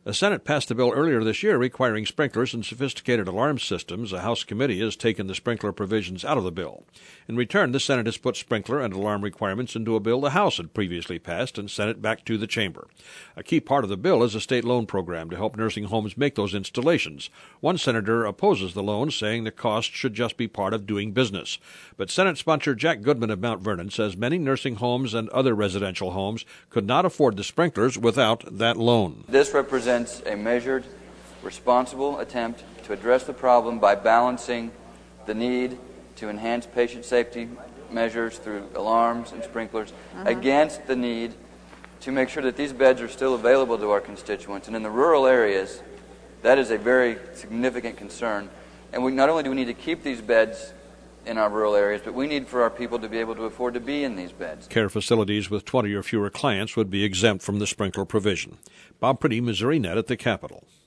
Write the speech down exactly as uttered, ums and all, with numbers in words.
The Senate passed a bill earlier this year requiring sprinklers and sophisticated alarm systems. A House committee has taken the sprinkler provisions out of the bill. In return, the Senate has put sprinkler and alarm requirements into a bill the House had previously passed and sent it back to the chamber. A key part of the bill is a state loan program to help nursing homes make those installations. One senator opposes the loan, saying the cost should just be part of doing business. But Senate sponsor Jack Goodman of Mount Vernon says many nursing homes and other residential homes could not afford the sprinklers without that loan. This represents a measured, responsible attempt to address the problem by balancing the need to enhance patient safety measures through alarms and sprinklers uh-huh. against the need to make sure that these beds are still available to our constituents. And in the rural areas, that is a very significant concern. And we not only do we need to keep these beds in our rural areas, but we need for our people to be able to afford to be in these beds. Care facilities with twenty or fewer clients would be exempt from the sprinkler provision. Bob Priddy, Missouri Net at the Capitol.